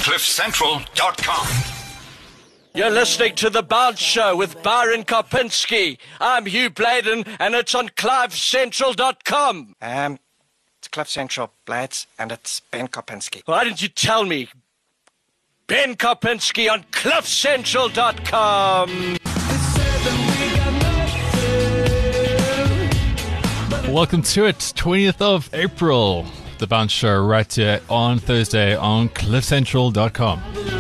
CliffCentral.com. You're listening to The Bounce Show with Byron Kopinski. I'm Hugh Bladen, and it's on CliffCentral.com. It's Cliff Central, Blades, and it's Ben Kopinski. Why didn't you tell me? Ben Kopinski on CliffCentral.com. Welcome to it, 20th of April. The Bounce Show right here on Thursday on CliffCentral.com.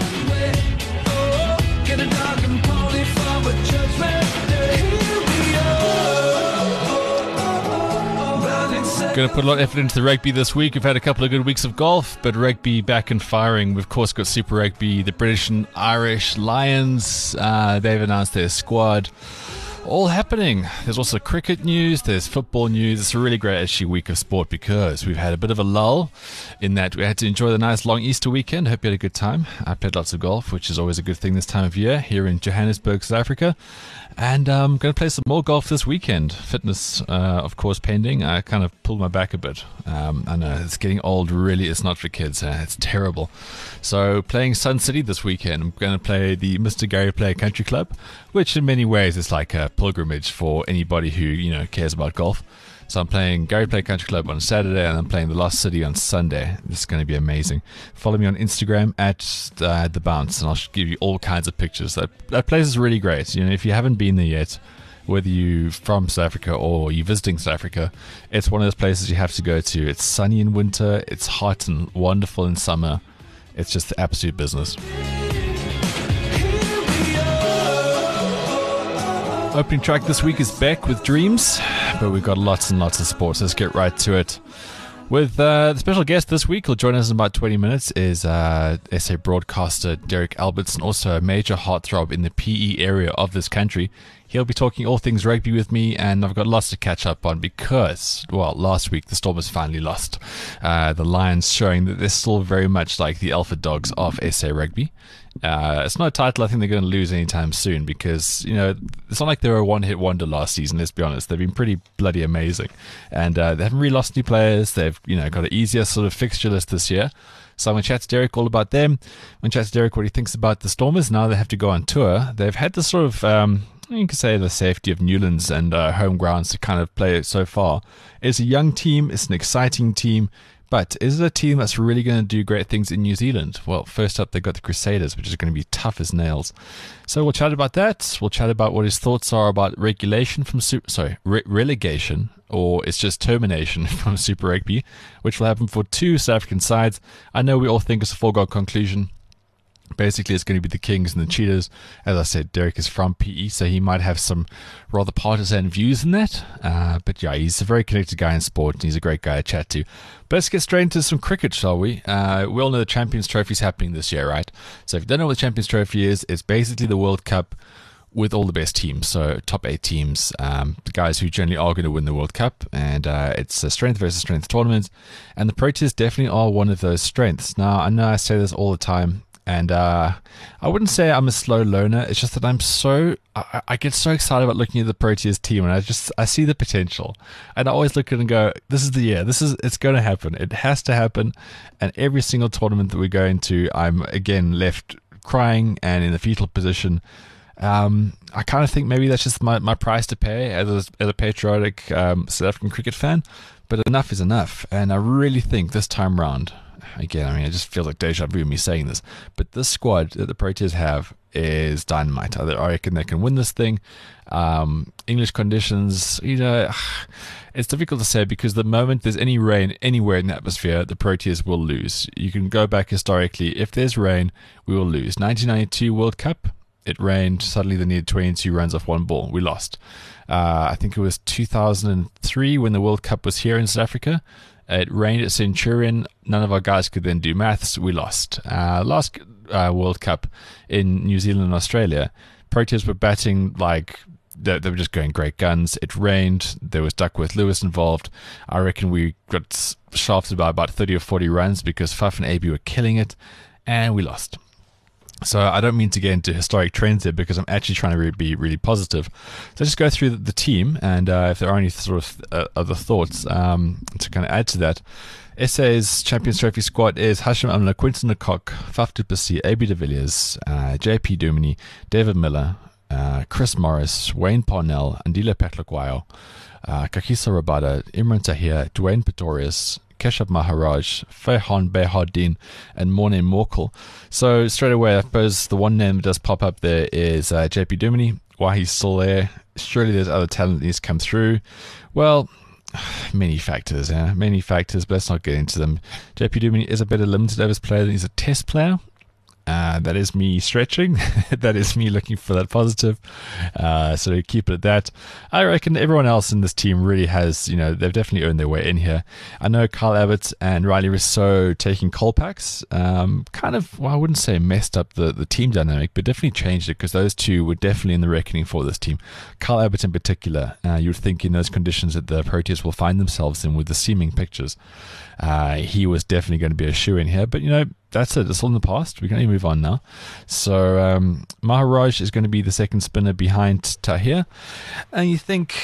Going to put a lot of effort into the rugby this week. We've had a couple of good weeks of golf, but rugby back and firing. We've, of course, got Super Rugby, the British and Irish Lions. They've announced their squad. All happening. There's also cricket news, there's football news. It's a really great actually week of sport because we've had a bit of a lull in that we had to enjoy the nice long Easter weekend. Hope you had a good time. I played lots of golf, which is always a good thing this time of year here in Johannesburg, South Africa. And I'm going to play some more golf this weekend. Fitness, of course, pending. I kind of pulled my back a bit. I know it's getting old. Really, it's not for kids. It's terrible. So playing Sun City this weekend. I'm going to play the Mr. Gary Player Country Club, which in many ways is like a pilgrimage for anybody who cares about golf. So I'm playing Gary Player Country Club on Saturday, and I'm playing the Lost City on Sunday. This is going to be amazing. Follow me on Instagram at The Bounce, and I'll give you all kinds of pictures. That place is really great. If you haven't been there yet, whether you're from South Africa or you're visiting South Africa, it's one of those places you have to go to. It's sunny in winter, it's hot and wonderful in summer. It's just the absolute business. Opening track this week is Beck with Dreams, but we've got lots and lots of sports. Let's get right to it. With the special guest this week, who'll join us in about 20 minutes, is SA broadcaster Derek Albertson, also a major heartthrob in the PE area of this country. He'll be talking all things rugby with me, and I've got lots to catch up on because, last week the Stormers finally lost. The Lions showing that they're still very much like the alpha dogs of SA rugby. It's not a title I think they're going to lose anytime soon because, it's not like they were a one-hit wonder last season, let's be honest. They've been pretty bloody amazing. And they haven't really lost any players. They've, got an easier sort of fixture list this year. So I'm going to chat to Derek all about them. I'm going to chat to Derek what he thinks about the Stormers. Now they have to go on tour. They've had this sort of, you could say the safety of Newlands and home grounds to kind of play it so far. It's a young team. It's an exciting team. But is it a team that's really going to do great things in New Zealand? Well, first up, they've got the Crusaders, which is going to be tough as nails. So we'll chat about that. We'll chat about what his thoughts are about relegation, or it's just termination from Super Rugby, which will happen for two South African sides. I know we all think it's a foregone conclusion. Basically, it's going to be the Kings and the Cheetahs. As I said, Derek is from PE, so he might have some rather partisan views in that. But yeah, he's a very connected guy in sport, and he's a great guy to chat to. But let's get straight into some cricket, shall we? We all know the Champions Trophy is happening this year, right? So if you don't know what the Champions Trophy is, it's basically the World Cup with all the best teams. So top 8 teams, the guys who generally are going to win the World Cup. And it's a strength versus strength tournament. And the Proteas definitely are one of those strengths. Now, I know I say this all the time. And I wouldn't say I'm a slow learner. It's just that I get so excited about looking at the Proteas team, and I see the potential. And I always look at it and go, this is the year. It's going to happen. It has to happen. And every single tournament that we go into, I'm again left crying and in the fetal position. I kind of think maybe that's just my price to pay as a patriotic South African cricket fan. But enough is enough. And I really think this time round, again, it just feels like deja vu me saying this, but this squad that the Proteas have is dynamite. I reckon they can win this thing. English conditions, it's difficult to say because the moment there's any rain anywhere in the atmosphere, the Proteas will lose. You can go back historically. If there's rain, we will lose. 1992 World Cup, it rained. Suddenly they needed 22 runs off one ball. We lost. I think it was 2003 when the World Cup was here in South Africa. It rained at Centurion. None of our guys could then do maths. We lost. Last World Cup in New Zealand and Australia, Proteas were batting like they were just going great guns. It rained. There was Duckworth Lewis involved. I reckon we got shafted by about 30 or 40 runs because Faf and AB were killing it, and we lost. So I don't mean to get into historic trends there because I'm actually trying to be really positive. So just go through the team, and if there are any sort of other thoughts to kind of add to that. SA's Champions Trophy squad is Hashim Amla, Quinton Lecoq, Faf du Plessis, AB de Villiers, JP Duminy, David Miller, Chris Morris, Wayne Parnell, Andile Petlakwayo, Kakisa Rabada, Imran Tahir, Dwayne Pretorius, Keshab Maharaj, Fehan Behardin, and Morne Morkel. So straight away, I suppose the one name that does pop up there is JP Duminy. Why he's still there? Surely there's other talent that needs to come through. Well, many factors, but let's not get into them. JP Duminy is a better limited overs player than he's a test player. That is me stretching. That is me looking for that positive. So keep it at that. I reckon everyone else in this team really has, they've definitely earned their way in here. I know Kyle Abbott and Riley Rousseau taking Colpacks kind of, well, I wouldn't say messed up the team dynamic, but definitely changed it because those two were definitely in the reckoning for this team. Kyle Abbott in particular, you would think in those conditions that the Proteas will find themselves in with the seeming pictures. He was definitely going to be a shoe in here, but that's it. It's all in the past. We can only move on now. So Maharaj is going to be the second spinner behind Tahir, and you think,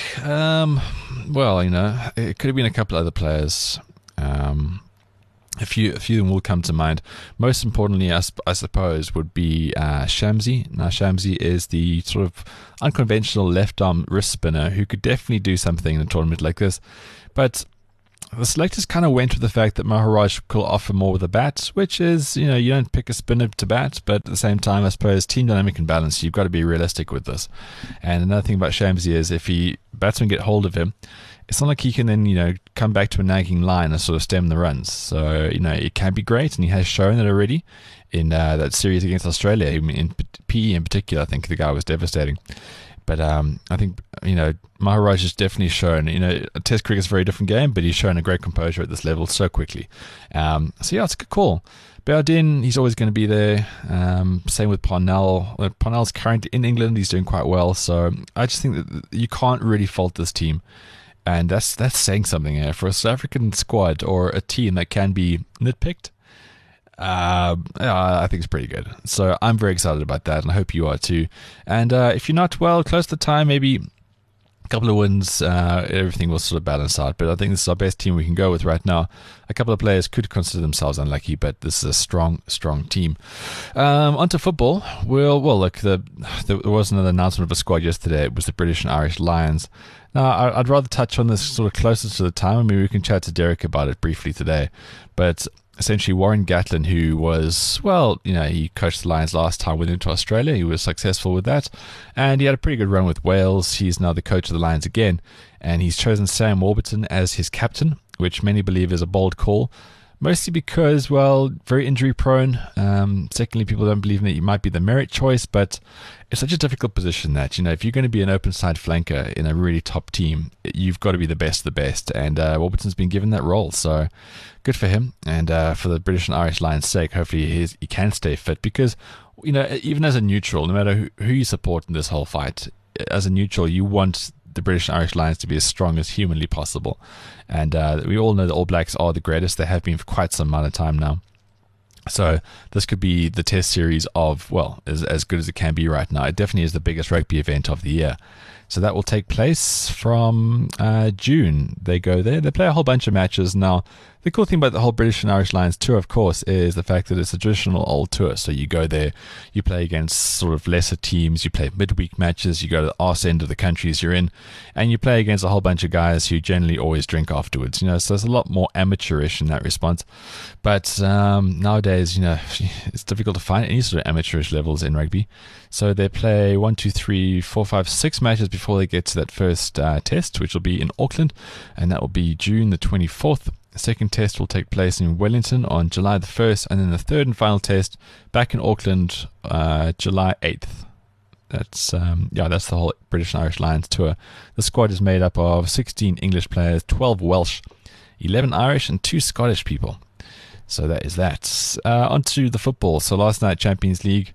it could have been a couple other players. A few of them will come to mind. Most importantly, I suppose, would be Shamsi. Now, Shamsi is the sort of unconventional left-arm wrist spinner who could definitely do something in a tournament like this, but the selectors kind of went with the fact that Maharaj could offer more with a bat, which is, you don't pick a spinner to bat, but at the same time, I suppose, team dynamic and balance, you've got to be realistic with this. And another thing about Shamsi is if batsmen get hold of him, it's not like he can then, come back to a nagging line and sort of stem the runs. So, it can be great, and he has shown it already in that series against Australia. In PE in particular, I think the guy was devastating. But I think, Maharaj has definitely shown, Test cricket is a very different game, but he's shown a great composure at this level so quickly. It's a good call. Behardin, he's always going to be there. Same with Parnell. Parnell's currently in England. He's doing quite well. So I just think that you can't really fault this team. And that's saying something here. For a South African squad or a team that can be nitpicked, I think it's pretty good. So I'm very excited about that, and I hope you are too. And if you're not, well, close to time, maybe a couple of wins, everything will sort of balance out. But I think this is our best team we can go with right now. A couple of players could consider themselves unlucky, but this is a strong team. Onto football. Well, look, there was another announcement of a squad yesterday. It was the British and Irish Lions. Now, I'd rather touch on this sort of closer to the time. I mean, we can chat to Derek about it briefly today. But essentially, Warren Gatlin, who was, he coached the Lions last time, went into Australia. He was successful with that. And he had a pretty good run with Wales. He's now the coach of the Lions again. And he's chosen Sam Warburton as his captain, which many believe is a bold call. Mostly because, very injury prone. Secondly, people don't believe that he might be the merit choice, but it's such a difficult position that, if you're going to be an open side flanker in a really top team, you've got to be the best of the best. And Warburton's been given that role, so good for him. And for the British and Irish Lions' sake, hopefully he can stay fit because, even as a neutral, no matter who you support in this whole fight, as a neutral, you want the British and Irish Lions to be as strong as humanly possible. And we all know the All Blacks are the greatest. They have been for quite some amount of time now. So this could be the test series of, as good as it can be right now. It definitely is the biggest rugby event of the year. So that will take place from June. They go there. They play a whole bunch of matches. Now, the cool thing about the whole British and Irish Lions tour, of course, is the fact that it's a traditional old tour. So you go there, you play against sort of lesser teams, you play midweek matches, you go to the arse end of the countries you're in, and you play against a whole bunch of guys who generally always drink afterwards. So there's a lot more amateurish in that response. But nowadays, it's difficult to find any sort of amateurish levels in rugby. So they play 1, 2, 3, 4, 5, 6 matches before they get to that first test, which will be in Auckland, and that will be June the 24th. The second test will take place in Wellington on July the 1st, and then the third and final test back in Auckland, July 8th. That's the whole British and Irish Lions tour. The squad is made up of 16 English players, 12 Welsh, 11 Irish, and 2 Scottish people. So that is that. Onto the football. So last night, Champions League.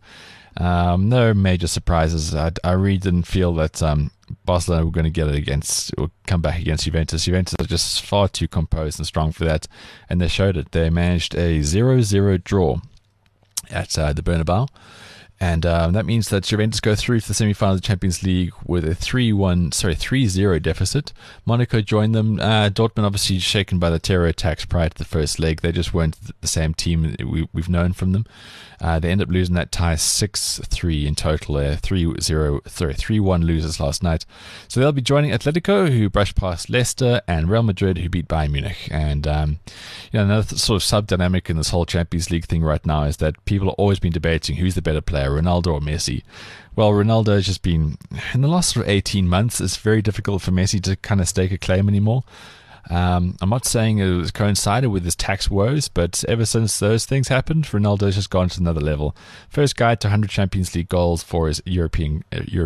No major surprises. I really didn't feel that Barcelona were going to get it or come back against Juventus. Juventus are just far too composed and strong for that, and they showed it. They managed a 0-0 draw at the Bernabeu. And that means that Juventus go through to the semi-final of the Champions League with a 3-0 deficit. Monaco joined them. Dortmund obviously shaken by the terror attacks prior to the first leg. They just weren't the same team we've known from them. They end up losing that tie 6-3 in total. 3-1 losers last night. So they'll be joining Atletico, who brushed past Leicester, and Real Madrid, who beat Bayern Munich. And another sort of sub-dynamic in this whole Champions League thing right now is that people have always been debating who's the better player, Ronaldo or Messi. Well, Ronaldo has just been, in the last sort of 18 months, it's very difficult for Messi to kind of stake a claim anymore. I'm not saying it was coincided with his tax woes, but ever since those things happened, Ronaldo's just gone to another level. First guy to 100 Champions League goals for his European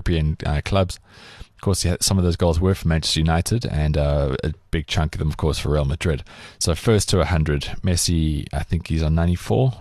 clubs. Of course, some of those goals were for Manchester United, and a big chunk of them, of course, for Real Madrid. So first to 100. Messi, I think he's on 94.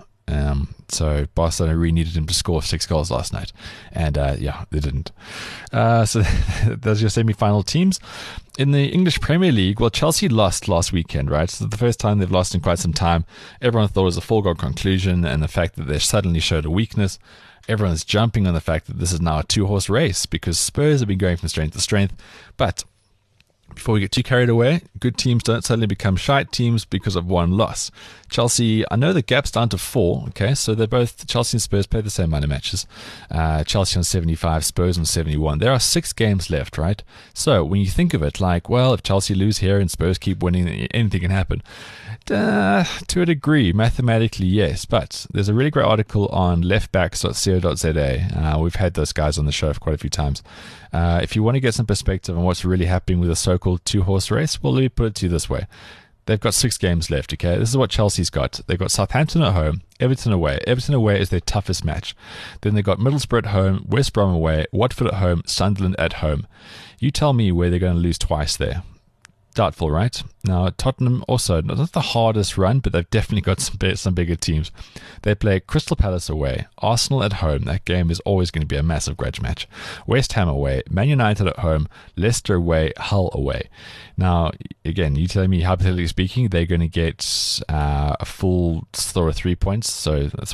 So Barcelona really needed him to score 6 goals last night, and they didn't. So those are your semi-final teams. In the English Premier League, well, Chelsea lost last weekend, right? So the first time they've lost in quite some time. Everyone thought it was a foregone conclusion, and the fact that they suddenly showed a weakness. Everyone's jumping on the fact that this is now a 2-horse race because Spurs have been going from strength to strength. But before we get too carried away, good teams don't suddenly become shite teams because of one loss. Chelsea, I know the gap's down to 4, okay, so they're both, Chelsea and Spurs play the same amount of matches. Chelsea on 75, Spurs on 71. There are 6 games left, right? So when you think of it, like, well, if Chelsea lose here and Spurs keep winning, anything can happen. To a degree, mathematically, yes, but there's a really great article on leftbacks.co.za. We've had those guys on the show for quite a few times. If you want to get some perspective on what's really happening with a so-called 2-horse race, well, let me put it to you this way. They've got 6 games left, okay? This is what Chelsea's got. They've got Southampton at home, Everton away. Everton away is their toughest match. Then they've got Middlesbrough at home, West Brom away, Watford at home, Sunderland at home. You tell me where they're going to lose twice there. Doubtful, right? Now, Tottenham also, not the hardest run, but they've definitely got some bigger teams. They play Crystal Palace away, Arsenal at home. That game is always going to be a massive grudge match. West Ham away, Man United at home, Leicester away, Hull away. Now, again, you tell me, hypothetically speaking, they're going to get a full score of 3 points. So that's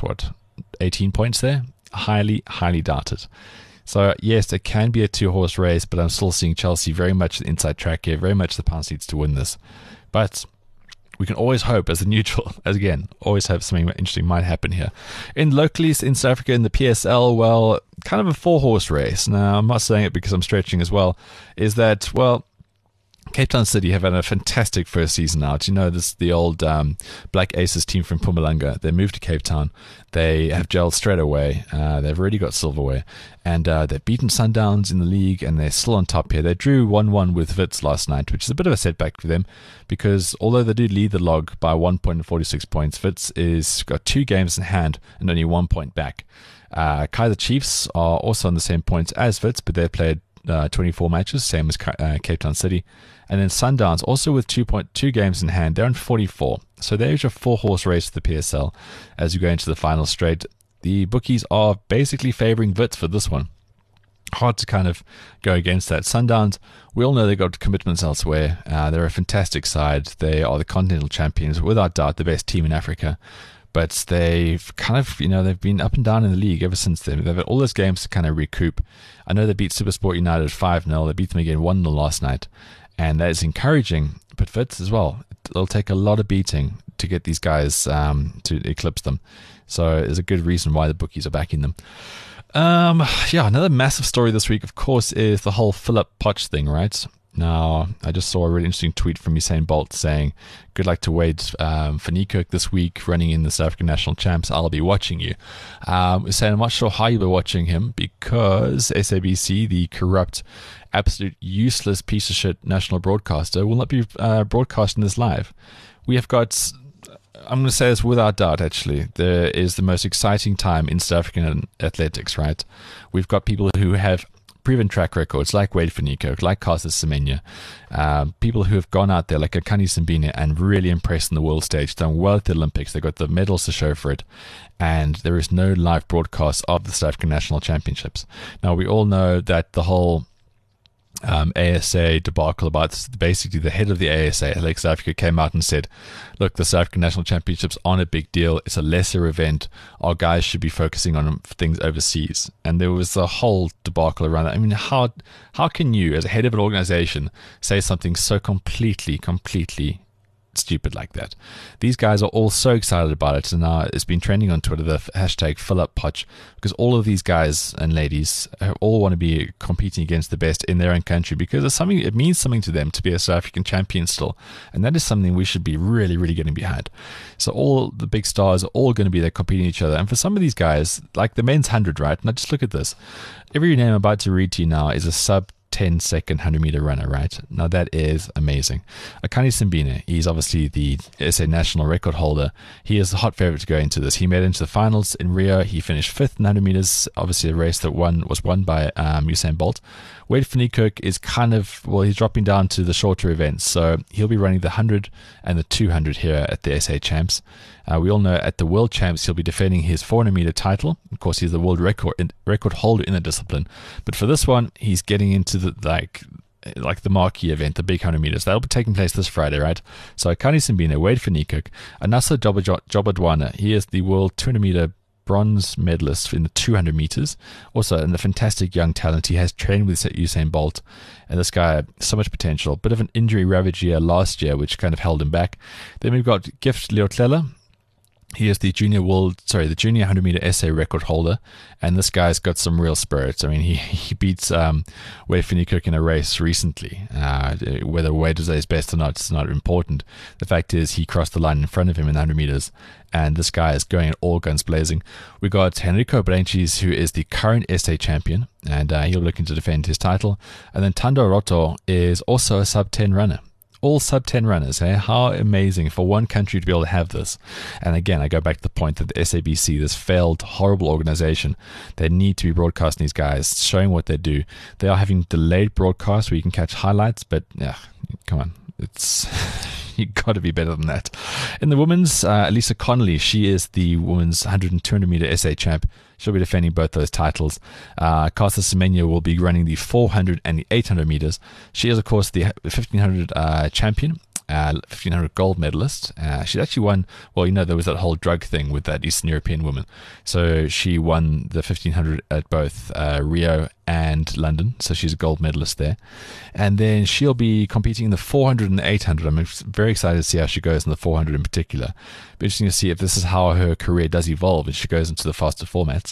18 points there? Highly, highly doubted. So, yes, it can be a 2-horse race, but I'm still seeing Chelsea very much the inside track here, very much the pound seats to win this. But we can always hope as a neutral, as again, always hope something interesting might happen here. Locally in South Africa, in the PSL, well, kind of a 4-horse race. Now, I'm not saying it because I'm stretching as well, is that, well, Cape Town City have had a fantastic first season out. You know, this the old Black Aces team from Mpumalanga. They moved to Cape Town. They have gelled straight away. They've already got silverware. And they've beaten Sundowns in the league, and they're still on top here. They drew 1-1 with Wits last night, which is a bit of a setback for them, because although they do lead the log by 1 point and 46 points, Wits is got 2 games in hand and only 1 point back. Kaizer Chiefs are also on the same points as Wits, but they've played 24 matches, same as Cape Town City. And then Sundowns, also with 2 games in hand, they're on 44. So there's your 4-horse race to the PSL as you go into the final straight. The bookies are basically favouring Wits for this one. Hard to kind of go against that. Sundowns, we all know they've got commitments elsewhere. They're a fantastic side. They are the continental champions, without doubt the best team in Africa. But they've kind of, they've been up and down in the league ever since then. They've had all those games to kind of recoup. I know they beat SuperSport United 5-0. They beat them again 1-0 last night. And that is encouraging, but Wits as well. It'll take a lot of beating to get these guys to eclipse them. So there's a good reason why the bookies are backing them. Another massive story this week, of course, is the whole Philip Poch thing, right? Now, I just saw a really interesting tweet from Usain Bolt saying, good luck to Wade van Niekerk this week, running in the South African National Champs. I'll be watching you. Saying, I'm not sure how you'll be watching him because SABC, the corrupt, absolute useless piece of shit national broadcaster, will not be broadcasting this live. We have got, I'm going to say this without doubt, actually, there is the most exciting time in South African athletics, right? We've got people who have proven track records like Wade van Niekerk, like Caster Semenya, people who have gone out there like Akani Simbine and really impressed on the world stage, done well at the Olympics. They've got the medals to show for it, and there is no live broadcast of the South African National Championships. Now, we all know that the whole ASA debacle about basically the head of the ASA, Athletics South Africa, came out and said, look, the South African National Championships aren't a big deal. It's a lesser event. Our guys should be focusing on things overseas. And there was a whole debacle around that. I mean, how can you, as a head of an organization, say something so completely stupid like that? These guys are all so excited about it, and now it's been trending on Twitter, the hashtag #FillUpPoch, because all of these guys and ladies all want to be competing against the best in their own country, because it means something to them to be a South African champion still, and that is something we should be really, really getting behind. So all the big stars are all going to be there competing each other, and for some of these guys, like the men's 100, right? Now just look at this. Every name I'm about to read to you now is a sub 10-second 100-meter runner, right? Now that is amazing. Akani Simbine, he's obviously the SA national record holder. He is the hot favorite to go into this. He made it into the finals in Rio. He finished 5th in 100 meters, obviously a race that was won by Usain Bolt. Wade van Niekerk is he's dropping down to the shorter events, so he'll be running the 100 and the 200 here at the SA Champs. We all know at the World Champs he'll be defending his 400-meter title. Of course, he's the world record holder in the discipline. But for this one, he's getting into the like the marquee event, the big 100 meters. That'll be taking place this Friday, right? So Akani Simbine, Wade van Niekerk, Anasa Jobodwana, he is the world 200-meter bronze medalist in the 200 meters. Also, and the fantastic young talent. He has trained with Usain Bolt, and this guy, so much potential. Bit of an injury ravaged year last year, which kind of held him back. Then we've got Gift Leotlela. He is the junior 100-meter SA record holder, and this guy's got some real spirits. I mean, he beats Wade van Niekerk in a race recently. Whether Wade was at his best or not, it's not important. The fact is, he crossed the line in front of him in 100 meters, and this guy is going all guns blazing. We got Henrico Branches, who is the current SA champion, and he'll be looking to defend his title. And then Tando Roto is also a sub-10 runner. All sub-10 runners, eh? How amazing for one country to be able to have this. And again, I go back to the point that the SABC, this failed, horrible organization, they need to be broadcasting these guys, showing what they do. They are having delayed broadcasts where you can catch highlights, but yeah, come on. It's you got to be better than that. In the women's, Lisa Connolly, she is the women's 100 and 200 meter SA champ. She'll be defending both those titles. Casa Semenya will be running the 400 and the 800 meters. She is, of course, the 1500 champion. 1500 gold medalist. She's actually won, well, there was that whole drug thing with that Eastern European woman. So she won the 1500 at both Rio and London. So she's a gold medalist there. And then she'll be competing in the 400 and the 800. I'm very excited to see how she goes in the 400 in particular. Be interesting to see if this is how her career does evolve as she goes into the faster formats.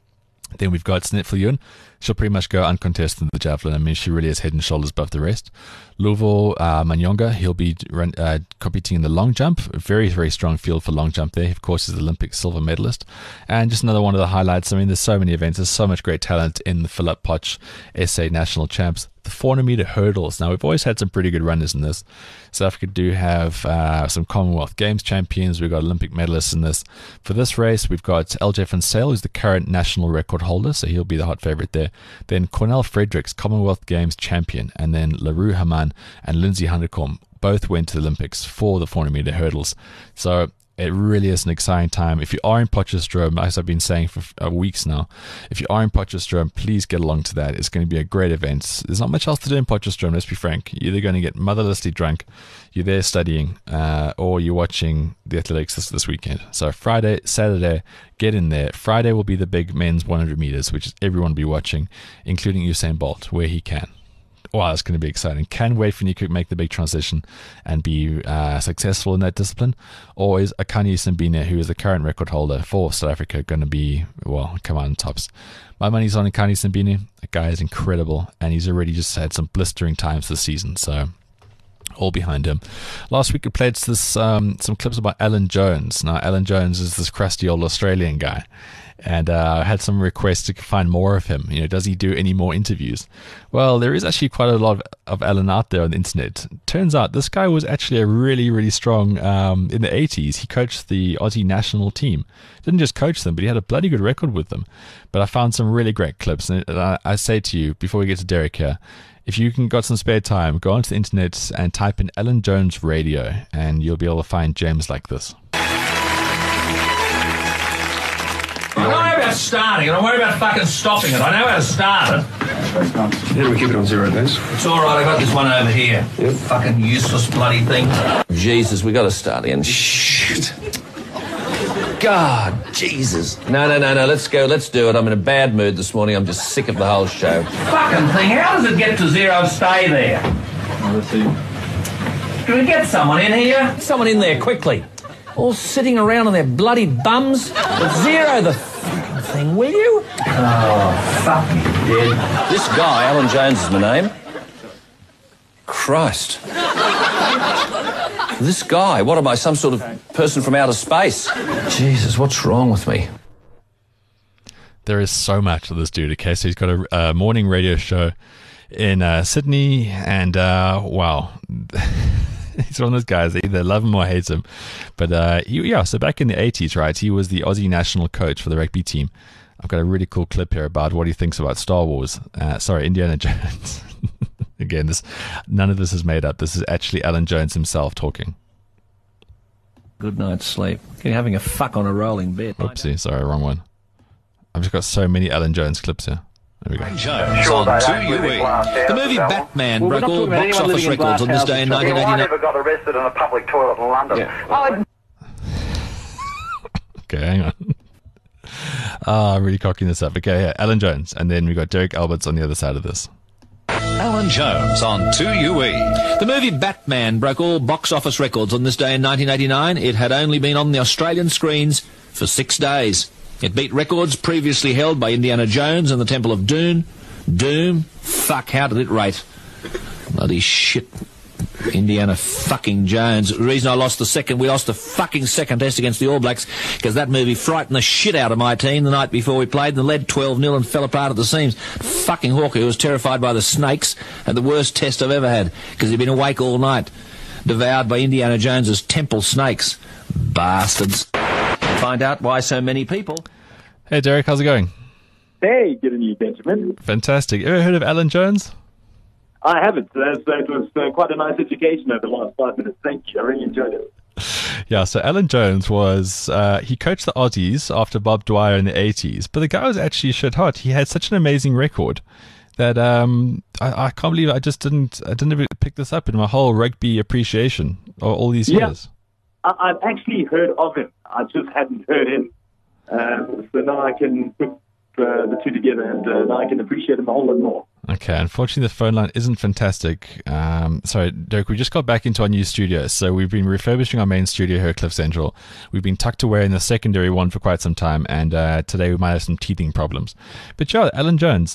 Then we've got Snit Viljoen. She'll pretty much go uncontested in the javelin. I mean, she really is head and shoulders above the rest. Luvo Manyonga, he'll be competing in the long jump. A very, very strong field for long jump there. Of course, he's the Olympic silver medalist. And just another one of the highlights. I mean, there's so many events. There's so much great talent in the FillUpPoch SA National Champs. The 400-meter hurdles. Now, we've always had some pretty good runners in this. South Africa do have some Commonwealth Games champions. We've got Olympic medalists in this. For this race, we've got LJ van Sail, who's the current national record holder, so he'll be the hot favorite there. Then Cornel Fredericks, Commonwealth Games champion, and then LaRue Haman and Lindsay Handekom both went to the Olympics for the 400-meter hurdles. So it really is an exciting time. If you are in Potchefstroom, as I've been saying for weeks now, if you are in Potchefstroom, please get along to that. It's going to be a great event. There's not much else to do in Potchefstroom, let's be frank. You're either going to get motherlessly drunk, you're there studying, or you're watching the athletics this weekend. So Friday, Saturday, get in there. Friday will be the big men's 100 meters, which everyone will be watching, including Usain Bolt, where he can. Wow, it's going to be exciting. Can Wade van Niekerk make the big transition and be successful in that discipline? Or is Akani Simbine, who is the current record holder for South Africa, going to be, well, come on, tops? My money's on Akani Simbine. That guy is incredible, and he's already just had some blistering times this season, so all behind him. Last week we played some clips about Alan Jones. Now, Alan Jones is this crusty old Australian guy. And I had some requests to find more of him. Does he do any more interviews? Well, there is actually quite a lot of Alan out there on the internet. Turns out this guy was actually a really, really strong, in the 80s, he coached the Aussie national team. Didn't just coach them, but he had a bloody good record with them. But I found some really great clips. And I say to you, before we get to Derek here, if you got some spare time, go onto the internet and type in Alan Jones radio, and you'll be able to find gems like this. I know about starting, and I worry about fucking stopping it. I know how to start it. Yeah, we keep it on 0, please. It's all right, I got this one over here. Yep. Fucking useless bloody thing. Jesus, we got to start again. Shit. God, Jesus. No, let's go. Let's do it. I'm in a bad mood this morning. I'm just sick of the whole show. Fucking thing, how does it get to 0 stay there? Let's see. Can we get someone in here? Someone in there, quickly. All sitting around on their bloody bums. With 0 the fucking thing, will you? Oh, fuck you, dead. This guy, Alan Jones is my name. Christ. This guy, what am I, some sort of person from outer space? Jesus, what's wrong with me? There is so much of this dude, okay? So he's got a morning radio show in Sydney, and wow. He's one of those guys, they either love him or hate him. But so back in the 80s, right, he was the Aussie national coach for the rugby team. I've got a really cool clip here about what he thinks about Star Wars. Indiana Jones. Again, none of this is made up. This is actually Alan Jones himself talking. Good night's sleep. You're having a fuck on a rolling bed. Oopsie, sorry, wrong one. I've just got so many Alan Jones clips here. There we go. Jones on 2UE. The movie Batman broke all box office records on this day in 1989. I never got arrested in a public toilet in London. Yeah. Okay, hang on. I'm really cocking this up. Okay, yeah, Alan Jones. And then we got Derek Alberts on the other side of this. Alan Jones on 2UE. The movie Batman broke all box office records on this day in 1989. It had only been on the Australian screens for 6 days. It beat records previously held by Indiana Jones and the Temple of Doom. Fuck, how did it rate? Bloody shit. Indiana fucking Jones. The reason we lost the fucking second test against the All Blacks, because that movie frightened the shit out of my team the night before we played, and led 12-0 and fell apart at the seams. Fucking Hawker, who was terrified by the snakes, had the worst test I've ever had, because he'd been awake all night, devoured by Indiana Jones's temple snakes. Bastards. Find out why so many people... Hey Derek, how's it going? Hey, good on you, Benjamin. Fantastic. Ever heard of Alan Jones? I haven't. So it was quite a nice education over the last 5 minutes. Thank you. I really enjoyed it. Yeah, so Alan Jones was, he coached the Aussies after Bob Dwyer in the 80s, but the guy was actually shit hot. He had such an amazing record that I can't believe I didn't even pick this up in my whole rugby appreciation all these years. I've actually heard of him. I just hadn't heard him. So now I can put the two together, and now I can appreciate him a whole lot more. Okay, unfortunately the phone line isn't fantastic. Sorry, Derek, we just got back into our new studio, so we've been refurbishing our main studio here at Cliff Central. We've been tucked away in the secondary one for quite some time, and today we might have some teething problems. But yeah, Alan Jones,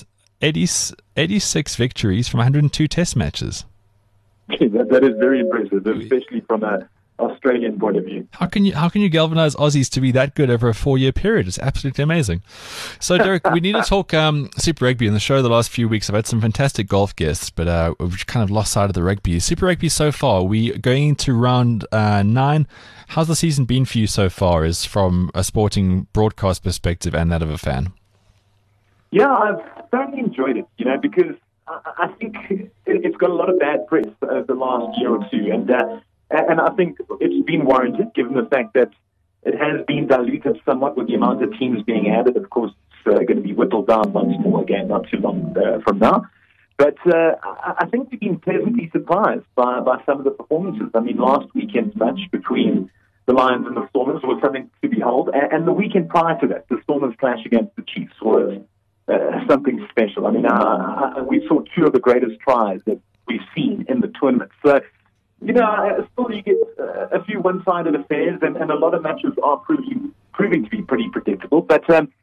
86 victories from 102 test matches. That is very impressive, especially from a Australian point of view. How can you galvanize Aussies to be that good over a 4-year period? It's absolutely amazing. So Derek, we need to talk Super Rugby. In the show the last few weeks I've had some fantastic golf guests, but we've kind of lost sight of the rugby. Super Rugby so far, we going into round 9. How's the season been for you so far, is from a sporting broadcast perspective and that of a fan? Yeah, I've thoroughly enjoyed it, because I think it's got a lot of bad press over the last year or two, and I think it's been warranted, given the fact that it has been diluted somewhat with the amount of teams being added. Of course, it's going to be whittled down once more again, not too long from now. But I think we've been pleasantly surprised by some of the performances. I mean, last weekend's match between the Lions and the Stormers was something to behold. And the weekend prior to that, the Stormers clash against the Chiefs was something special. I mean, we saw 2 of the greatest tries that we've seen in the tournament. So, still you get a few one-sided affairs, and a lot of matches are proving to be pretty predictable. But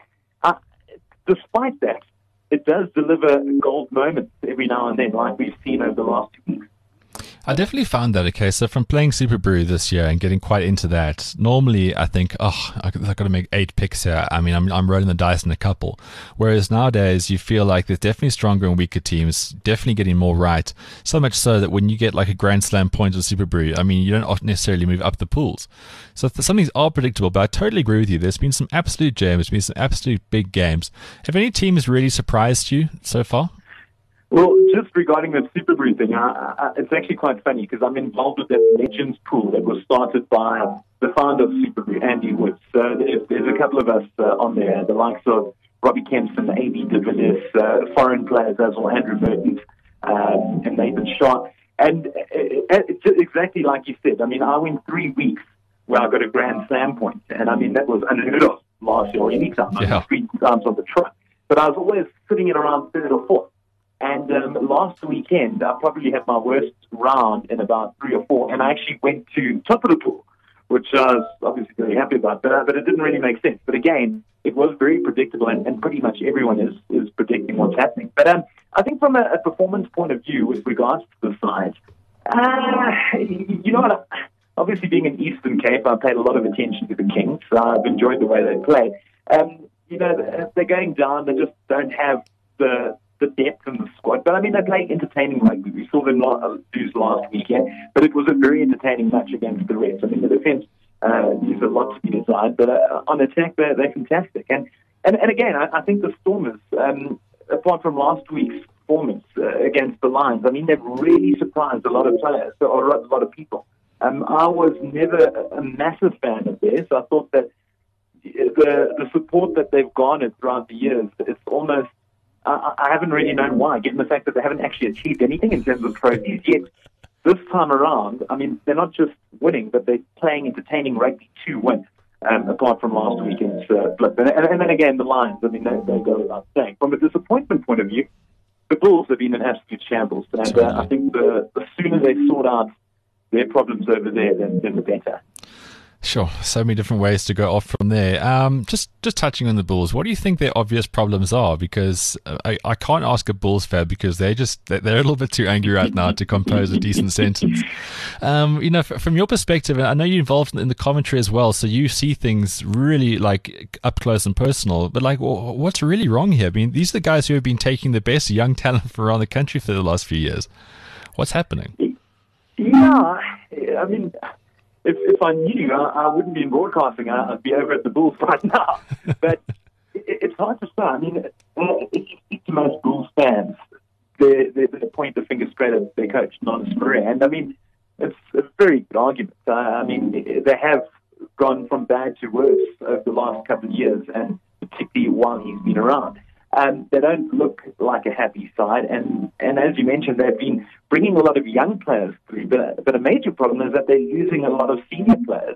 despite that, it does deliver gold moments every now and then, like we've seen over the last 2 weeks. I definitely found that, okay, so from playing Super Brew this year and getting quite into that, normally I think, I've got to make 8 picks here. I mean, I'm rolling the dice in a couple. Whereas nowadays, you feel like there's definitely stronger and weaker teams, definitely getting more right. So much so that when you get like a Grand Slam point with Super Brew, I mean, you don't necessarily move up the pools. So some things are predictable, but I totally agree with you. There's been some absolute gems, there's been some absolute big games. Have any teams really surprised you so far? Well, just regarding the Super Brew thing, it's actually quite funny because I'm involved with that Legends pool that was started by the founder of Super Brew, Andy Woods. So there's a couple of us on there, the likes of Robbie Kempson, A.B. de Villiers, foreign players as well, Andrew Mertens, and Nathan Shaw. And it's exactly like you said. I mean, I went 3 weeks where I got a Grand Slam point, and I mean, that was unheard of last year or any time. I was 3 times on the trot. But I was always sitting at around third or fourth. And last weekend, I probably had my worst round in about 3 or 4, and I actually went to top of the pool, which I was obviously very happy about, but it didn't really make sense. But again, it was very predictable, and pretty much everyone is predicting what's happening. But I think from a performance point of view with regards to the sides, you know what, obviously being in Eastern Cape, I paid a lot of attention to the Kings. I've enjoyed the way they play. You know, they're going down, they just don't have the depth in the squad. But I mean, they play entertaining rugby. We saw them lose last weekend, but it was a very entertaining match against the Reds. I mean, the defence leaves a lot to be desired, but on attack, they're fantastic. And again, I think the Stormers, apart from last week's performance against the Lions, I mean, they've really surprised a lot of players, or a lot of people. I was never a massive fan of theirs. I thought that the support that they've garnered throughout the years, it's almost, I haven't really known why, given the fact that they haven't actually achieved anything in terms of trophies yet. This time around, I mean, they're not just winning, but they're playing entertaining rugby to win, apart from last weekend's flip. And then again, the Lions, I mean, they go without saying. From a disappointment point of view, the Bulls have been an absolute shambles. And I think the sooner they sort out their problems over there, then the better. Sure, so many different ways to go off from there. Just touching on the Bulls, what do you think their obvious problems are? Because I can't ask a Bulls fan because they're a little bit too angry right now to compose a decent sentence. You know, from your perspective, and I know you're involved in the commentary as well, so you see things really like up close and personal. But like, what's really wrong here? I mean, these are the guys who have been taking the best young talent from around the country for the last few years. What's happening? Yeah, I mean, if I knew, I wouldn't be in broadcasting. I'd be over at the Bulls right now. But it's hard to say. I mean, if you speak to most Bulls fans, they point the finger straight at their coach, Nonus Maria. And I mean, it's a very good argument. I mean, they have gone from bad to worse over the last couple of years, and particularly while he's been around. They don't look like a happy side, and as you mentioned, they've been bringing a lot of young players through, but a major problem is that they're losing a lot of senior players.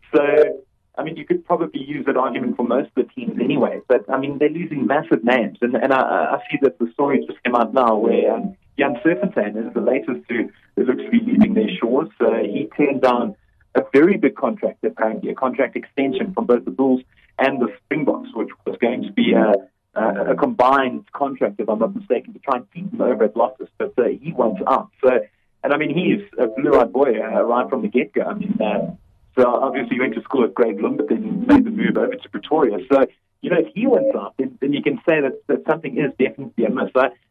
So, I mean, you could probably use that argument for most of the teams anyway, but, I mean, they're losing massive names, and I see that the story just came out now where Jan Serfontein is the latest who looks to be leaving their shores. He turned down a very big contract, apparently, a contract extension from both the Bulls and the Springboks, which was going to be a combined contract, if I'm not mistaken, to try and keep him over at Loftus, but he wants out. So, and I mean, he's a blue-eyed boy right from the get-go. I mean, so obviously he went to school at Grey Bloom, but then made the move over to Pretoria. So, you know, if he wants out, then you can say that something is definitely amiss.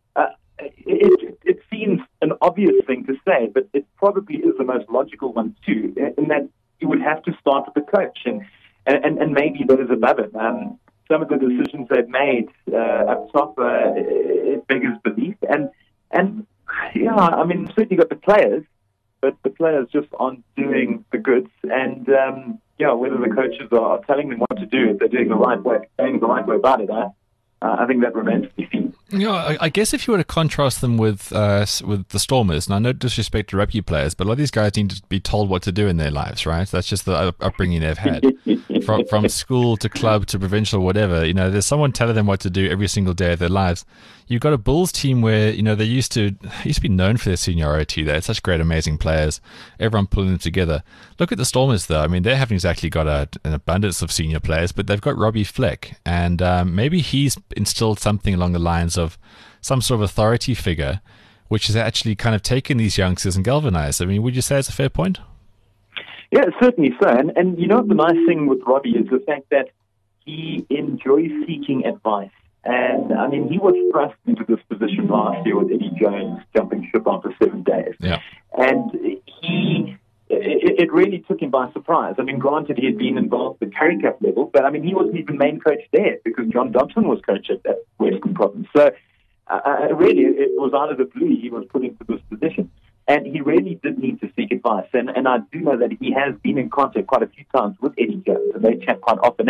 It seems an obvious thing to say, but it probably is the most logical one too, in that you would have to start with the coach and maybe those above it. Some of the decisions they've made up top, it beggars belief. And yeah, I mean, certainly got the players, but the players just aren't doing the goods. And yeah, whether the coaches are telling them what to do, if they're doing the right way, going the right way about it, I think that remains to be seen. Yeah, I guess if you were to contrast them with the Stormers, now no disrespect to rugby players, but a lot of these guys need to be told what to do in their lives, right? That's just the upbringing they've had. From school to club to provincial, whatever, you know, there's someone telling them what to do every single day of their lives. You've got a Bulls team where, you know, they used to be known for their seniority. They had such great, amazing players. Everyone pulling them together. Look at the Stormers, though. I mean, they haven't exactly got an abundance of senior players, but they've got Robbie Fleck, and maybe he's instilled something along the lines of some sort of authority figure, which has actually kind of taken these youngsters and galvanized. I mean, would you say it's a fair point? Yeah, certainly so. And you know, the nice thing with Robbie is the fact that he enjoys seeking advice. And, I mean, he was thrust into this position last year with Eddie Jones jumping ship after 7 days. Yeah. And it really took him by surprise. I mean, granted, he had been involved at the Currie Cup level, but, I mean, he wasn't even main coach there because John Dobson was coach at Western Province. So, really, it was out of the blue he was put into this position. And he really did need to seek advice. And I do know that he has been in contact quite a few times with Eddie Jones, and they chat quite often.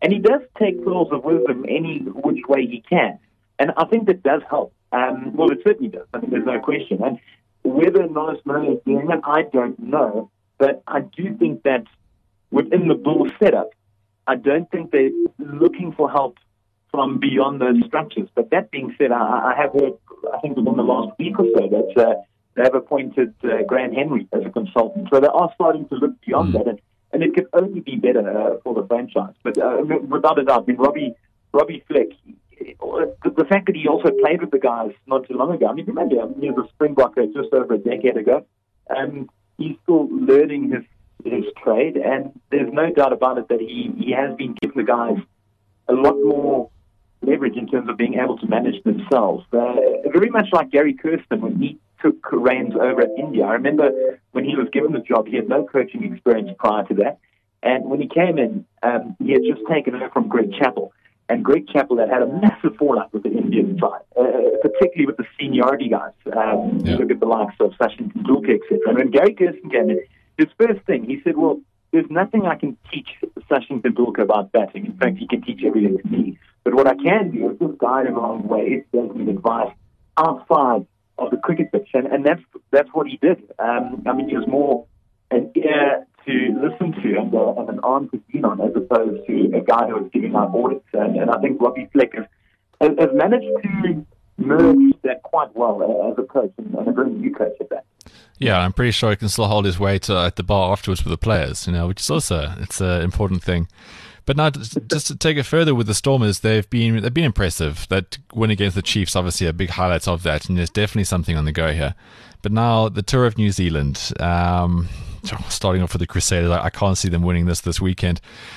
And he does take pearls of wisdom any which way he can. And I think that does help. Well, it certainly does. I mean, there's no question. And whether Norris Murray is doing it, I don't know. But I do think that within the Bulls setup, I don't think they're looking for help from beyond those structures. But that being said, I have heard, I think within the last week or so, that they have appointed Grant Henry as a consultant. So they are starting to look beyond that. And it could only be better for the franchise. But without a doubt, I mean, Robbie Fleck, the fact that he also played with the guys not too long ago, I mean, remember, he was a Springbok just over a decade ago. He's still learning his trade, and there's no doubt about it that he has been giving the guys a lot more leverage in terms of being able to manage themselves. Very much like Gary Kirsten when he took reins over at India. I remember when he was given the job, he had no coaching experience prior to that. And when he came in, he had just taken over from Greg Chappell. And Greg Chappell had a massive fallout with the Indian side, particularly with the seniority guys. You look at the likes of Sachin Tendulkar, etc. And when Gary Kirsten came in, his first thing, he said, well, there's nothing I can teach Sachin Tendulkar about batting. In fact, he can teach everything to me. But what I can do is just guide him along the way, give him advice outside of the cricket pitch. And that's what he did. I mean, he was more an ear to listen to and an arm to lean on, as opposed to a guy who was giving out orders. And I think Robbie Fleck has managed to merge that quite well as a coach, and a very new coach at that. Yeah, I'm pretty sure he can still hold his weight at the bar afterwards with the players, which is also it's an important thing. But now, just to take it further with the Stormers, they've been impressive. That win against the Chiefs, obviously, a big highlight of that, and there's definitely something on the go here. But now, the tour of New Zealand, starting off with the Crusaders, I can't see them winning this weekend.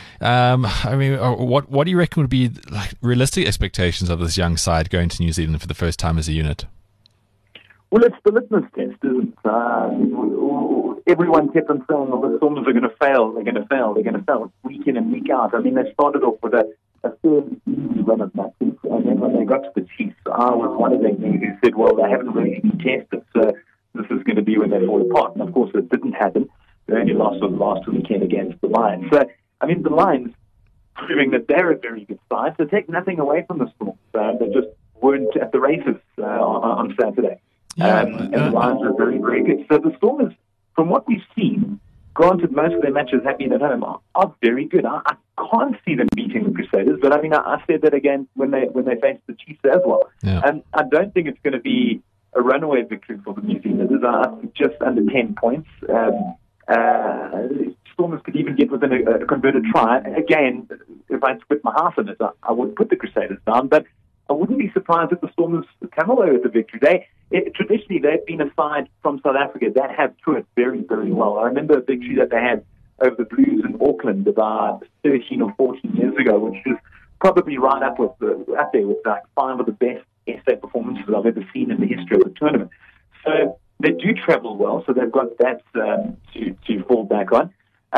I mean, what do you reckon would be like realistic expectations of this young side going to New Zealand for the first time as a unit? Well, it's the litmus test, isn't it? Everyone kept on saying, well, the Stormers are going to fail, they're going to fail, week in and week out. I mean, they started off with a fairly easy run of matches, and then when they got to the Chiefs, I was one of them who said, well, they haven't really been tested, so this is going to be when they fall apart. And of course, it didn't happen. They only lost on the last weekend against the Lions. So, I mean, the Lions proving that they're a very good side, so take nothing away from the Storm. They just weren't at the races on Saturday. And the Lions are very, very good. So the Stormers, from what we've seen, granted most of their matches have been at home, are very good. I can't see them beating the Crusaders, but I mean, I said that again when they faced the Chiefs as well. Yeah. And I don't think it's going to be a runaway victory for the New Zealanders. I think just under 10 points. Stormers could even get within a converted try. Again, if I split my house on it, I would put the Crusaders down, but I wouldn't be surprised if the Stormers come away with the victory. Traditionally, they've been a side from South Africa that have toured very, very well. I remember a victory that they had over the Blues in Auckland about 13 or 14 years ago, which is probably right up there with like 5 of the best SA performances I've ever seen in the history of the tournament. So they do travel well, so they've got that to fall back on.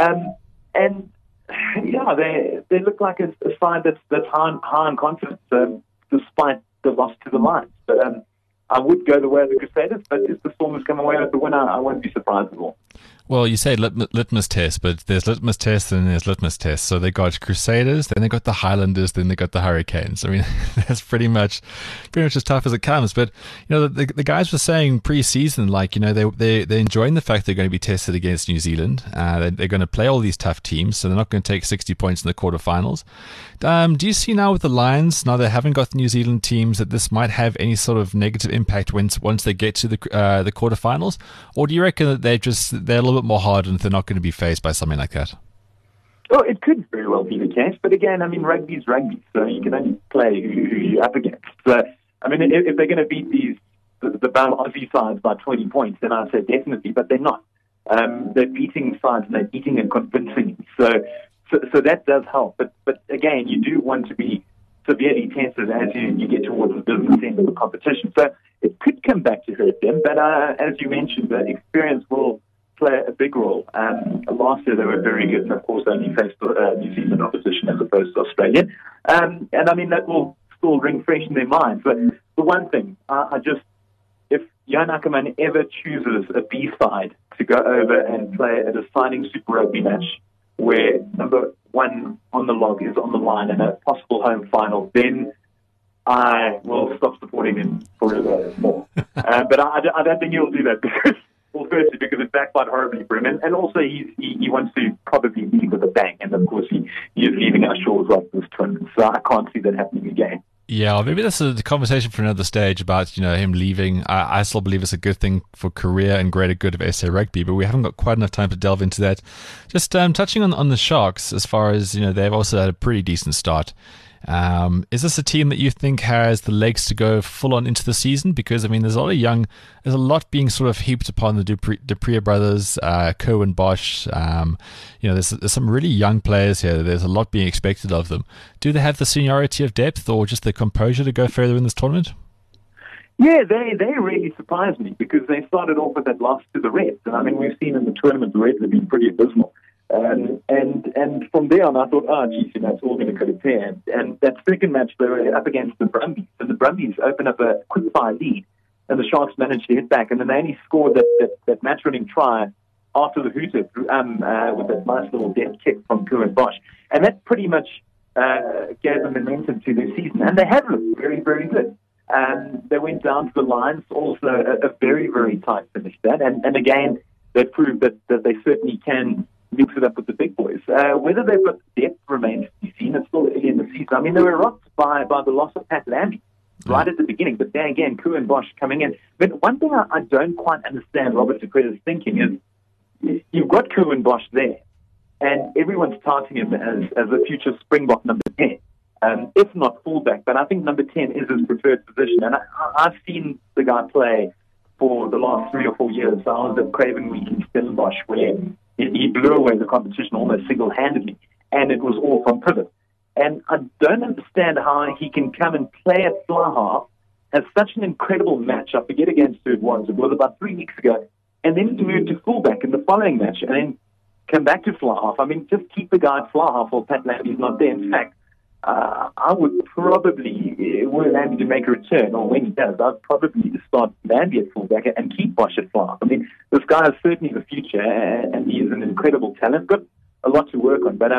And yeah, they look like a side that's high in confidence, despite the loss to the Lions. But I would go the way of the Crusaders, but if the Stormers come away with the winner, I won't be surprised at all. Well, you say litmus test, but there's litmus tests and there's litmus tests. So they got Crusaders, then they got the Highlanders, then they got the Hurricanes. I mean, that's pretty much as tough as it comes. But the guys were saying pre-season, like they're enjoying the fact they're going to be tested against New Zealand. They're going to play all these tough teams, so they're not going to take 60 points in the quarterfinals. Do you see now with the Lions, now they haven't got the New Zealand teams, that this might have any sort of negative impact once they get to the quarterfinals, or do you reckon that they're a little bit more hardened, they're not going to be faced by something like that? Well, it could very well be the case, but again, I mean, rugby's rugby, so you can only play who you're up against. So, I mean, if they're going to beat the Aussie sides by 20 points, then I'd say definitely, but they're not. They're beating sides and they're beating them convincingly. So that does help. But again, you do want to be severely tested as you get towards the business end of the competition. So it could come back to hurt them, but as you mentioned, the experience will play a big role. Last year they were very good, and of course they only faced New Zealand opposition as opposed to Australian. And I mean, that will still ring fresh in their minds. But the one thing, if Jan Ackerman ever chooses a B side to go over and play a deciding Super Rugby match where number one on the log is on the line in a possible home final, then I will stop supporting him forever more. But I don't think he'll do that because, well, firstly, because it backfired horribly for him, and also he wants to probably leave with a bang, and of course he is leaving our shores after this tournament, so I can't see that happening again. Yeah, well, maybe that's a conversation for another stage about him leaving. I still believe it's a good thing for career and greater good of SA Rugby, but we haven't got quite enough time to delve into that. Just touching on the Sharks, as far as they've also had a pretty decent start. Is this a team that you think has the legs to go full on into the season? Because there's a lot being sort of heaped upon the Dupree brothers, Cohen Bosch. There's some really young players here. There's a lot being expected of them. Do they have the seniority of depth or just the composure to go further in this tournament? Yeah, they really surprised me because they started off with that loss to the Reds. And we've seen in the tournament the Reds have been pretty abysmal. And from there on, I thought, it's all going to go to tear. And that second match, they were up against the Brumbies. And the Brumbies opened up a quick fire lead, and the Sharks managed to hit back. And then they only scored that match-winning try after the hooter with that nice little dead kick from Cohen Bosch. And that pretty much gave them momentum to their season. And they have looked very, very good. They went down to the Lions, also a very, very tight finish that. And again, they proved that they certainly can mix it up with the big boys. Whether they've got depth remains to be seen. It's still early in the season. They were rocked by the loss of Pat Lambie right at the beginning, but then again, Cohen Bosch coming in. But one thing I don't quite understand Robert de Gruyter's thinking is you've got Cohen Bosch there, and everyone's touting him as a future Springbok number 10, if not fullback. But I think number 10 is his preferred position, and I've seen the guy play for the last 3 or 4 years. I was at Craven Week in Stellenbosch where he blew away the competition almost single-handedly, and it was all from pivot. And I don't understand how he can come and play at fly half, has such an incredible match. I forget against who it was. It was about 3 weeks ago. And then he moved to fullback in the following match and then come back to fly half. Just keep the guy at fly half while Pat Lambie's not there. In fact, I would probably, were Lambie to make a return, or when he does, I'd probably start Lambie at fullback and keep Bosch at fly half. This guy is certainly the future, and he is an incredible talent. Got a lot to work on, but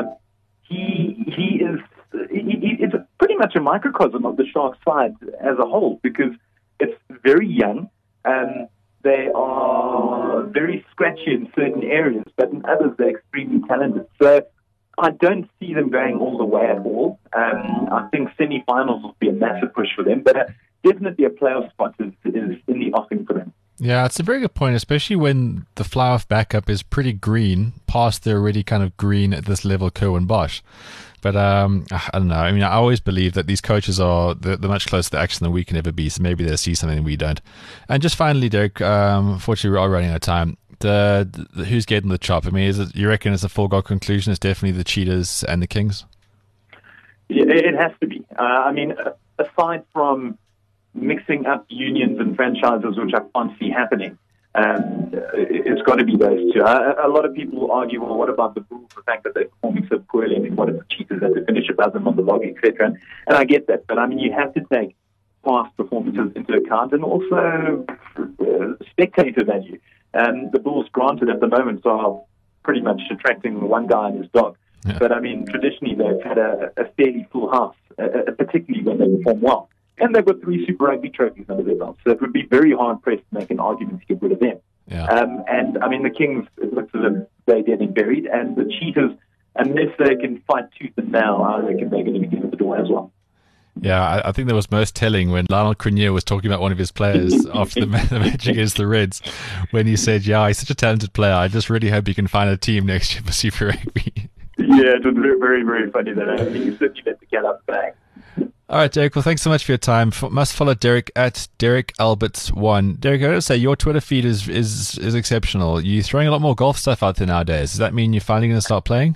he is pretty much a microcosm of the Sharks side as a whole because it's very young. They are very scratchy in certain areas, but in others they're extremely talented. So I don't see them going all the way at all. I think semi-finals will be a massive push for them, but definitely a playoff spot is in the offing for them. Yeah, it's a very good point, especially when the fly-off backup is pretty green, past the already kind of green at this level Cohen Bosch. But I don't know. I always believe that these coaches are they're much closer to action than we can ever be, so maybe they'll see something we don't. And just finally, Derek, unfortunately we are running out of time. The who's getting the chop? You reckon it's a foregone conclusion? It's definitely the Cheetahs and the Kings? Yeah, it has to be. Aside from mixing up unions and franchises, which I can't see happening, it's got to be those two. A lot of people argue, well, what about the Bulls, the fact that they're performing so poorly, and what if the Cheetahs have to finish above them on the log, etc. And I get that, but you have to take past performances into account and also spectator value. The Bulls, granted, at the moment are pretty much attracting one guy and his dog. Yeah. But traditionally they've had a fairly full house, particularly when they perform well. And they've got 3 Super Rugby trophies under their belt, so it would be very hard-pressed to make an argument to get rid of them. Yeah. The Kings, it looks as if they're dead and buried, and the Cheetahs, unless they can fight tooth and nail, I reckon they're going to be in the door as well. Yeah, I think that was most telling when Lionel Crinier was talking about one of his players after the match against the Reds, when he said, he's such a talented player, I just really hope he can find a team next year for Super Rugby. Yeah, it was very, very, very funny that he certainly let the cat out the bag. All right, Derek. Well, thanks so much for your time. Must follow Derek at Derek Alberts1. Derek, I gotta say, your Twitter feed is exceptional. You're throwing a lot more golf stuff out there nowadays. Does that mean you're finally going to start playing?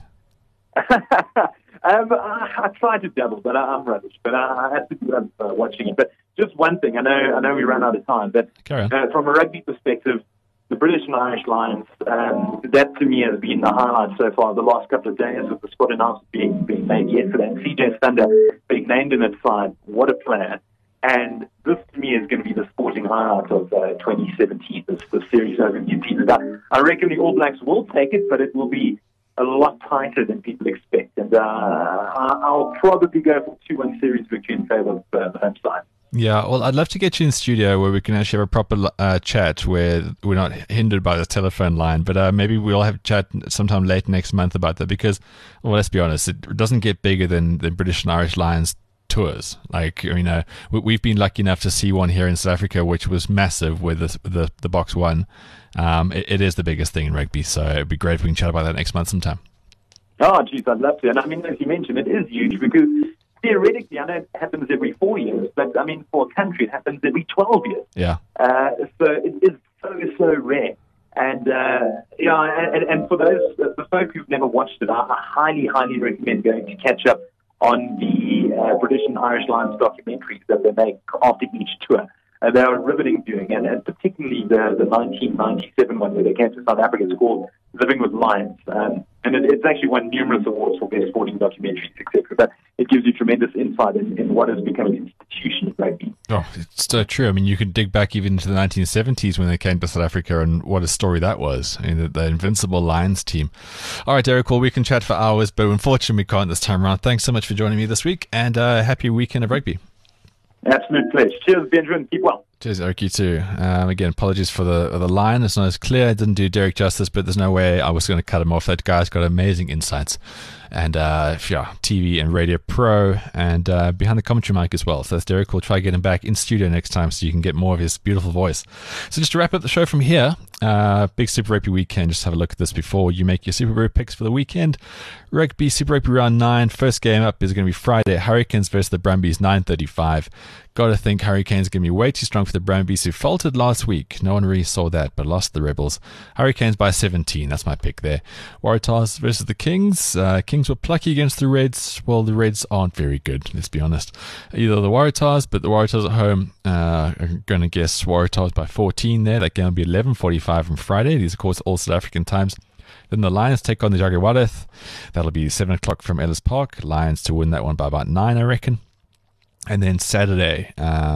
I try to dabble, but I'm rubbish. But I have to do watching it. But just one thing, I know we ran out of time, but from a rugby perspective, the British and Irish Lions, that to me has been the highlight so far the last couple of days, with the squad announcement being made yesterday. And CJ Stander being named in that side, what a player. And this to me is going to be the sporting highlight of 2017, this series over New Zealand. I reckon the All Blacks will take it, but it will be a lot tighter than people expect. And I'll probably go for 2-1 series victory in favour of the home side. Yeah, well, I'd love to get you in studio where we can actually have a proper chat where we're not hindered by the telephone line. But maybe we'll have a chat sometime late next month about that because, well, let's be honest, it doesn't get bigger than the British and Irish Lions tours. Like, we've been lucky enough to see one here in South Africa, which was massive with the Box One. It is the biggest thing in rugby, so it'd be great if we can chat about that next month sometime. Oh, geez, I'd love to. And I mean, as you mentioned, it is huge because theoretically, I know it happens every 4 years, but I mean, for a country, it happens every 12 years. Yeah. So it is so rare. And and for those the folk who've never watched it, I highly recommend going to catch up on the British and Irish Lions documentaries that they make after each tour. They are riveting viewing, and particularly the 1997 one where they came to South Africa. It's called Living with Lions, and it's actually won numerous awards for best sporting documentaries, etc. But it gives you tremendous insight in what has become an institution of rugby. Oh, it's so true. I mean, you could dig back even into the 1970s when they came to South Africa, and what a story that was. I mean, the invincible Lions team. All right, Derek, well, we can chat for hours, but unfortunately we can't this time around. Thanks so much for joining me this week, and happy weekend of rugby. Absolute pleasure. Cheers, Benjamin. Keep well. Cheers, Eric. You too. Again, apologies for the line. It's not as clear. I didn't do Derek justice, but there's no way I was going to cut him off. That guy's got amazing insights. And TV and radio pro and behind the commentary mic as well. So that's Derek. We'll try to get him back in studio next time so you can get more of his beautiful voice. So just to wrap up the show from here, big Super Rugby weekend. Just have a look at this before you make your Super Rugby picks for the weekend. Rugby Super Rugby round 9. First game up is going to be Friday. Hurricanes versus the Brumbies, 9:35. Got to think Hurricanes are going to be way too strong for the Brumbies, who faltered last week. No one really saw that, but lost the Rebels. Hurricanes by 17. That's my pick there. Waratahs versus the Kings. Kings were plucky against the Reds. Well, the Reds aren't very good, let's be honest. Either the Waratahs, but the Waratahs at home are going to guess Waratahs by 14 there. That game will be 11:45 on Friday. These, of course, all South African times. Then the Lions take on the Jaguars. That'll be 7 o'clock from Ellis Park. Lions to win that one by about 9, I reckon. And then Saturday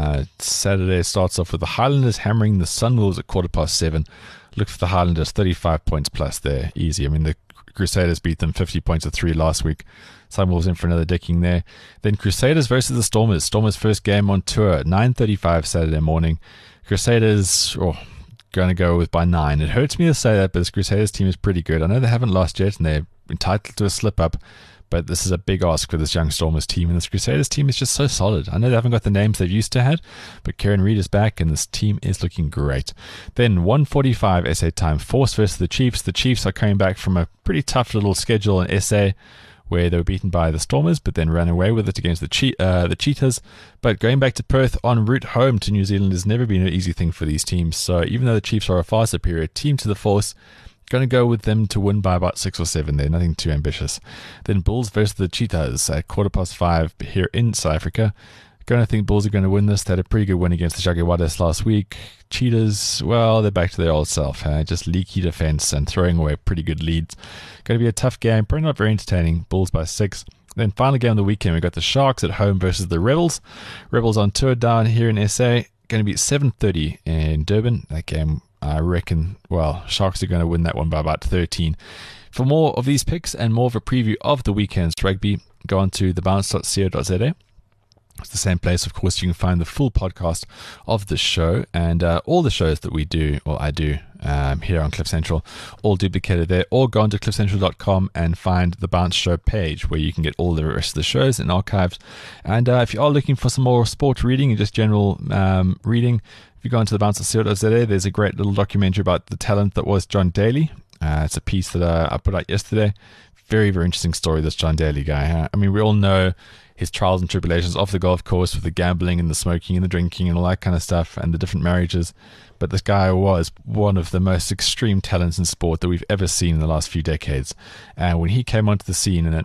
starts off with the Highlanders hammering the Sunwolves at 7:15. Look for the Highlanders, 35 points plus there. Easy. I mean, the Crusaders beat them 50 points to 3 last week. Sunwolves in for another decking there. Then Crusaders versus the Stormers. Stormers first game on tour, 9:35 Saturday morning. Crusaders, going to go with by 9. It hurts me to say that, but this Crusaders team is pretty good. I know they haven't lost yet, and they're entitled to a slip-up. But this is a big ask for this young Stormers team, and this Crusaders team is just so solid. I know they haven't got the names they've used to have, but Kieran Reid is back, and this team is looking great. Then 1:45 SA time, Force versus the Chiefs. The Chiefs are coming back from a pretty tough little schedule in SA, where they were beaten by the Stormers, but then ran away with it against the Cheetahs. But going back to Perth en route home to New Zealand has never been an easy thing for these teams. So even though the Chiefs are a far superior team to the Force, going to go with them to win by about 6 or 7 there. Nothing too ambitious. Then Bulls versus the Cheetahs at 5:15 here in South Africa. Going to think Bulls are going to win this. They had a pretty good win against the Jaguars last week. Cheetahs, well, they're back to their old self. Just leaky defense and throwing away pretty good leads. Going to be a tough game. Probably not very entertaining. Bulls by 6. Then final game of the weekend, we've got the Sharks at home versus the Rebels. Rebels on tour down here in SA. Going to be at 7:30 in Durban. That game, I reckon, Sharks are going to win that one by about 13. For more of these picks and more of a preview of the weekend's rugby, go on to thebounce.co.za. It's the same place, of course. You can find the full podcast of the show and all the shows that we do, or I do, here on Cliff Central, all duplicated there. Or go on to cliffcentral.com and find the Bounce Show page where you can get all the rest of the shows and archives. And if you are looking for some more sport reading and just general reading, if you go onto thebounce.co.za, there's a great little documentary about the talent that was John Daly. It's a piece that I put out yesterday. Very, very interesting story, this John Daly guy. I mean, we all know his trials and tribulations off the golf course with the gambling and the smoking and the drinking and all that kind of stuff and the different marriages. But this guy was one of the most extreme talents in sport that we've ever seen in the last few decades. And when he came onto the scene in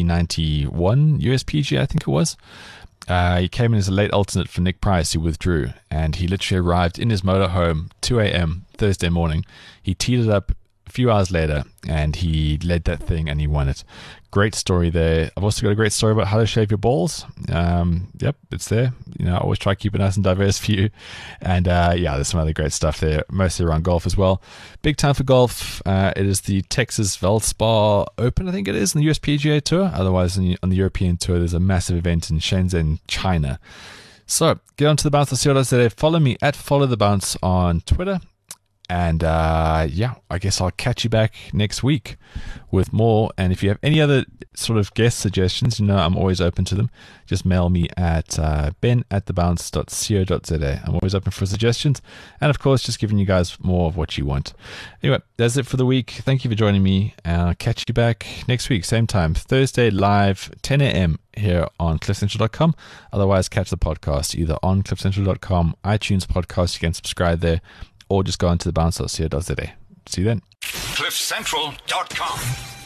1991 USPG, I think it was, he came in as a late alternate for Nick Price, who withdrew. And he literally arrived in his motorhome 2 a.m. Thursday morning. He teed it up a few hours later, and he led that thing and he won it. Great story there. I've also got a great story about how to shave your balls. Yep, it's there. I always try to keep it nice and diverse for you. And there's some other great stuff there, mostly around golf as well. Big time for golf. It is the Texas Valspar Open, I think it is, in the USPGA Tour. Otherwise, on the European Tour, there's a massive event in Shenzhen, China. So get onto the bounce.co.za. Follow me at FollowTheBounce on Twitter. And I guess I'll catch you back next week with more. And if you have any other sort of guest suggestions, I'm always open to them. Just mail me at ben@thebounce.co.za. I'm always open for suggestions. And of course, just giving you guys more of what you want. Anyway, that's it for the week. Thank you for joining me. I'll catch you back next week, same time, Thursday live, 10 a.m. here on CliffCentral.com. Otherwise, catch the podcast either on CliffCentral.com, iTunes podcast. You can subscribe there. Or just go onto the bounce.co.za. See you then. CliffCentral.com